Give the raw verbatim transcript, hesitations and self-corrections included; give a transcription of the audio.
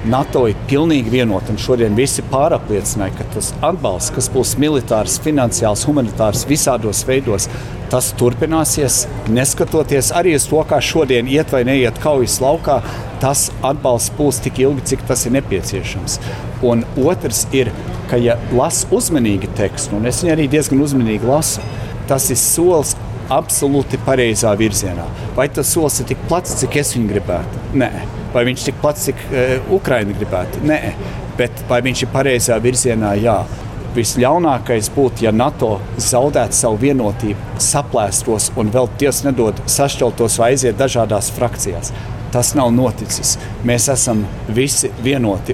NATO ir pilnīgi vienota, un šodien visi pārapliecināja, ka tas atbalsts, kas būs militārs, finansiāls, humanitārs, visādos veidos, tas turpināsies, neskatoties arī uz to, kā šodien iet vai neiet kaujas laukā, tas atbalsts būs tik ilgi, cik tas ir nepieciešams. Un otrs ir, ka ja lasu uzmanīgi tekstu, un es viņu arī diezgan uzmanīgi lasu, tas ir solis absolūti pareizā virzienā. Vai tas solis ir tik plats, cik es viņu gribētu? Nē. Vai viņš tik plats, cik uh, Ukraina gribētu? Nē. Bet vai viņš ir pareizā virzienā? Jā. Visļaunākais būtu, ja NATO zaudētu savu vienotību, saplēstos un vēl Dievs nedod sašķeltos vai aiziet dažādās frakcijās. Tas nav noticis. Mēs esam visi vienoti